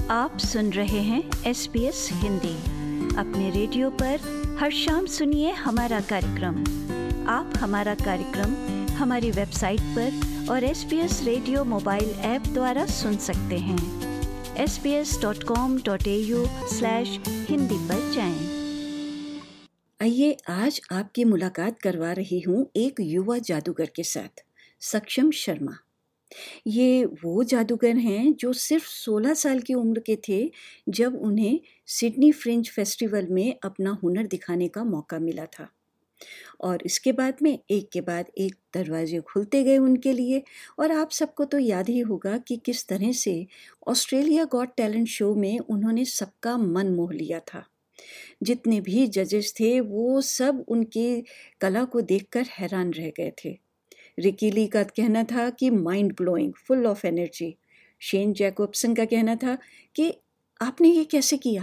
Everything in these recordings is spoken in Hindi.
आप सुन रहे हैं SBS हिंदी। अपने रेडियो पर हर शाम सुनिए हमारा कार्यक्रम। आप हमारा कार्यक्रम हमारी वेबसाइट पर और SBS रेडियो मोबाइल ऐप द्वारा सुन सकते हैं। sbs.com.au/hindi पर जाएं। आइए आज आपकी मुलाकात करवा रही हूँ एक युवा जादूगर के साथ, सक्षम शर्मा। ये वो जादूगर हैं जो सिर्फ 16 साल की उम्र के थे जब उन्हें सिडनी फ्रिंज फेस्टिवल में अपना हुनर दिखाने का मौका मिला था। और इसके बाद में एक के बाद एक दरवाजे खुलते गए उनके लिए। और आप सबको तो याद ही होगा कि किस तरह से ऑस्ट्रेलिया गॉट टैलेंट शो में उन्होंने सबका मन मोह लिया था। जितने भी जजेस थे वो सब उनकी कला को देखकर हैरान रह गए थे। रिकी ली का कहना था कि mind blowing, full of energy. Shane Jacobson का कहना था कि आपने ये कैसे किया।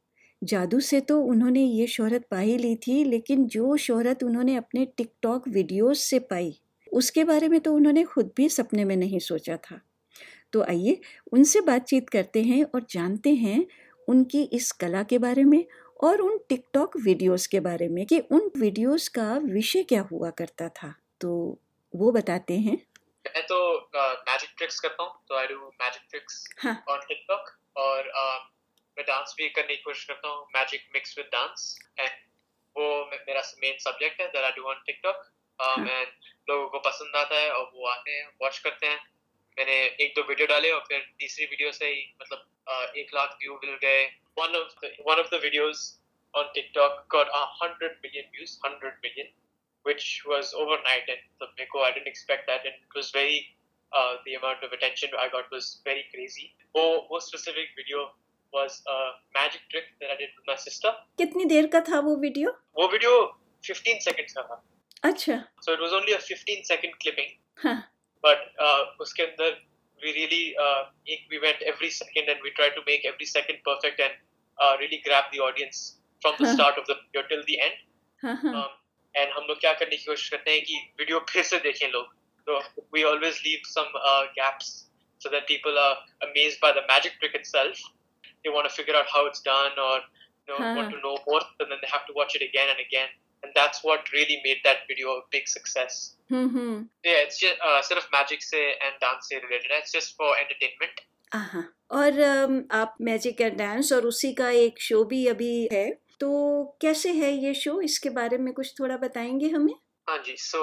जादू से तो उन्होंने ये शोहरत पा ही ली थी, लेकिन जो शोहरत उन्होंने अपने टिकटॉक वीडियोस से पाई उसके बारे में तो उन्होंने खुद भी सपने में नहीं सोचा था। तो आइए उनसे बातचीत करते हैं और जानते हैं उनकी इस कला के बारे में और उन टिकटॉक वीडियोस के बारे में कि उन वीडियोस का विषय क्या हुआ करता था। तो वो बताते हैं। मैं तो मैजिक ट्रिक्स करता हूँ, तो I do magic tricks on TikTok. और मैं डांस भी करने की कोशिश करता हूँ, magic mix with dance. And वो मेरा मेन सब्जेक्ट है that I do on TikTok. And लोगों को पसंद आता है और वो आते हैं, वॉच करते हैं। मैंने 1-2 वीडियो डाले और फिर तीसरी वीडियो से ही मतलब 1 लाख व्यू मिल गए। One of the videos on TikTok got 100 million views, 100 million. Which was overnight, and I didn't expect that, and it was very the amount of attention I got was very crazy. वो specific video was a magic trick that I did with my sister. कितनी देर का था वो वीडियो? वो वीडियो 15 seconds का था। अच्छा। So it was only a 15-second clipping. हाँ। But उसके अंदर we really we went every second and we tried to make every second perfect and really grab the audience from the start of the video till the end. हाँ। एंड हम लोग क्या करने की कोशिश करते हैं कि वीडियो फिर से देखें लोग। तो we always leave some gaps so that people are amazed by the magic trick itself. They want to figure out how it's done और want to know more, and then they have to watch it again and again. And that's what really made that video a big success. It's just सिर्फ मैजिक से एंड डांस से रिलेटेड है, इट्स जस्ट फॉर एंटरटेनमेंट। और आप मैजिक एंड डांस और उसी का एक शो भी अभी है, तो कैसे है ये शो, इसके बारे में कुछ थोड़ा बताएंगे हमें? हाँ जी, सो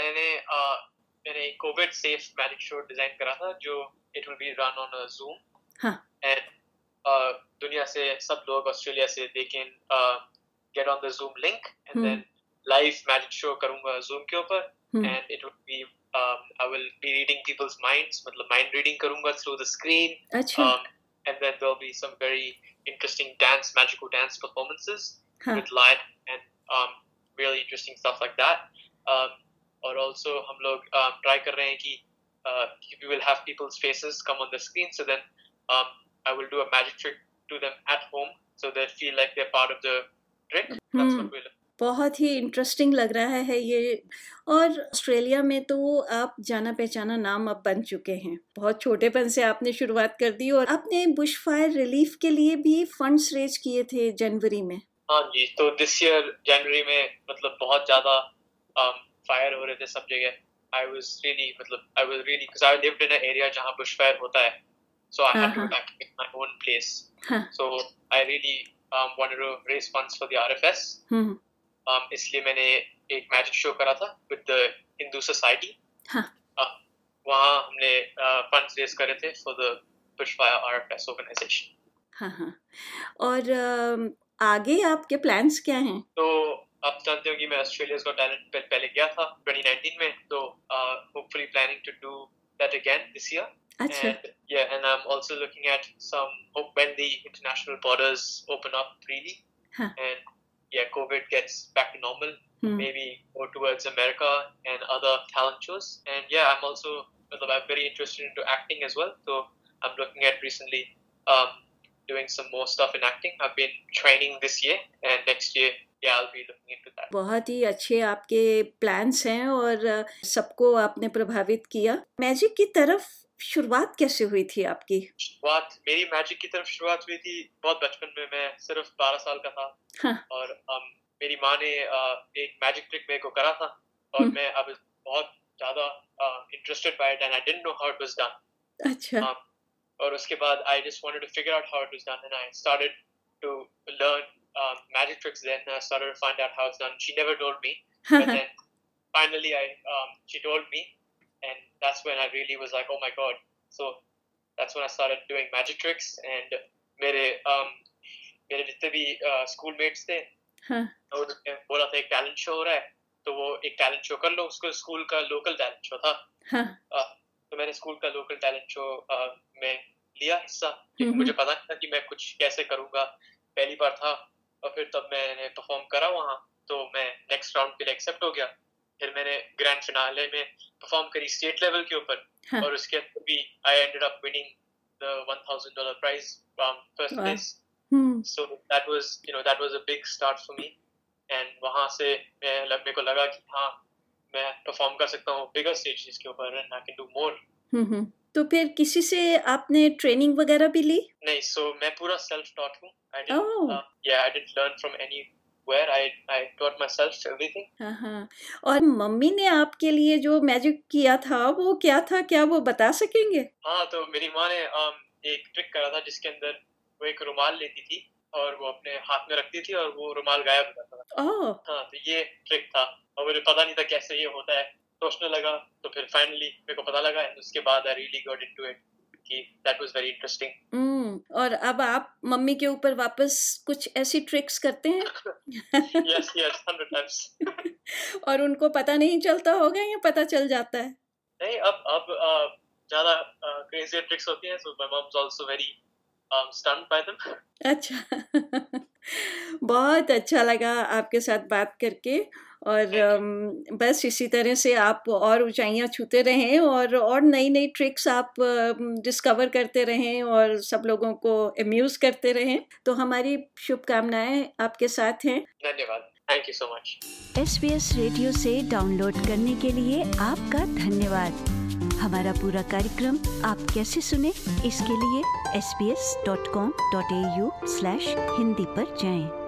मैंने covid safe magic show design करा था जो it will be run on a Zoom। हाँ। एंड दुनिया से सब लोग ऑस्ट्रेलिया से they can get on the Zoom link and then live magic show करूंगा Zoom के ऊपर। And it would be I will be reading people's minds, मतलब माइंड रीडिंग करूंगा थ्रू द स्क्रीन। अच्छा। And then there'll be some very interesting magical dance performances with light and really interesting stuff like that. और also हम लोग try कर रहे हैं कि we will have people's faces come on the screen, so then I will do a magic trick to them at home so they feel like they're part of the trick. That's what we'll do. बहुत ही इंटरेस्टिंग लग रहा है ये। और ऑस्ट्रेलिया में तो आप जाना पहचाना नाम अब बन चुके हैं। बहुत छोटेपन से आपने शुरुआत कर दी और आपने बुश फायर रिलीफ के लिए भी फंड्स रेज किए थे जनवरी में। हाँ जी, तो दिस ईयर जनवरी में मतलब बहुत ज़्यादा फायर हो रहे थे सब जगह। I was really because I lived in an area जहाँ bush fire होता है, so I had to evacuate my own place. So I really wanted to raise funds for the RFS. इसलिए मैंने एक मैजिक शो करा था विद द हिंदू सोसाइटी। वहाँ हमने फंड्स रेज करे थे for the bushfire RFS organisation. और आगे आपके प्लान्स क्या हैं? तो आप जानते हो कि मैं ऑस्ट्रेलिया गॉट टैलेंट पहले गया था 2019 में, तो hopefully planning to do that again this year. And I'm also looking at when the international borders open up freely and COVID gets back to normal, maybe go towards America and other talent shows. And I'm also I'm very interested into acting as well, so I'm looking at recently doing some more stuff in acting. I've been training this year and next year I'll be looking into that. बहुत ही अच्छे आपके प्लान्स हैं और सबको आपने प्रभावित किया। मैजिक की तरफ शुरुआत कैसे हुई थी आपकी? शुरुआत मेरी मैजिक की तरफ शुरुआत हुई थी बहुत बचपन में। मैं सिर्फ 12 साल का था। हाँ. और मेरी माँ ने एक मैजिक ट्रिक मेरे को करा था और मैं अब बहुत ज़्यादा interested by it and I didn't know how it was done. अच्छा. और उसके बाद I just wanted to figure out how it was done and I started to learn magic tricks then. I started to find out how it's done. She never told me, but then finally she told me, and that's when I really was like, oh my god. So that's when I started doing magic tricks and मेरे जितने भी स्कूल मेट्स थे उन्होंने बोला था एक टैलेंट शो हो रहा है तो वो एक टैलेंट शो कर लो। उसको स्कूल का लोकल टैलेंट शो था। तो मैंने स्कूल का लोकल टैलेंट शो में लिया हिस्सा। मुझे पता नहीं था कि मैं कुछ कैसे करूँगा, पहली बार था। और फिर तब मैंने परफॉर्म करा वहाँ, तो मैं नेक्स्ट राउंड के लिए एक्सेप्ट हो गया। फिर मैंने ग्रैंड फिनाले में परफॉर्म करी स्टेट लेवल के ऊपर और उसके अंदर भी I ended up winning the $1,000 prize first place. So that was a big start for me and वहाँ से मेरे को लगा कि हाँ मैं परफॉर्म कर सकता हूँ बिगर स्टेजेस के ऊपर and I can do more। तो फिर किसी से आपने ट्रेनिंग वगैरह भी ली? नहीं, so मैं पूरा सेल्फ टॉट हूँ। I didn't learn from anywhere. I taught myself everything. हाँ। और मम्मी ने आपके लिए जो मैजिक किया था वो क्या था, क्या वो बता सकेंगे? हाँ, तो मेरी माँ ने एक ट्रिक करा था जिसके अंदर वो एक रुमाल लेती थी और वो अपने हाथ में रखती थी और वो रुमाल गायब हो जाता था। हाँ, तो ये ट्रिक था और मुझे पता नहीं था कैसे ये होता है। सोचने लगा तो फिर फाइनली मेरे को पता लगा और उसके बाद I really got into it कि दैट वाज वेरी इंटरेस्टिंग। और अब आप मम्मी के ऊपर वापस कुछ ऐसी ट्रिक्स करते हैं? Yes, 100 times. और उनको पता नहीं चलता होगा या पता चल जाता है? नहीं, अब ज़्यादा क्रेजी ट्रिक्स होती हैं, so my mom's also very stunned by them. अच्छा। बहुत अच्छा लगा आपके साथ बात करके और बस इसी तरह से आप और ऊंचाइयां छूते रहें और नई ट्रिक्स आप डिस्कवर करते रहें और सब लोगों को अम्यूज करते रहें। तो हमारी शुभकामनाएं आपके साथ हैं। धन्यवाद। Thank you so much. SBS radio से डाउनलोड करने के लिए आपका धन्यवाद। हमारा पूरा कार्यक्रम आप कैसे सुने, इसके लिए sbs.com.au/hindi पर जाएं।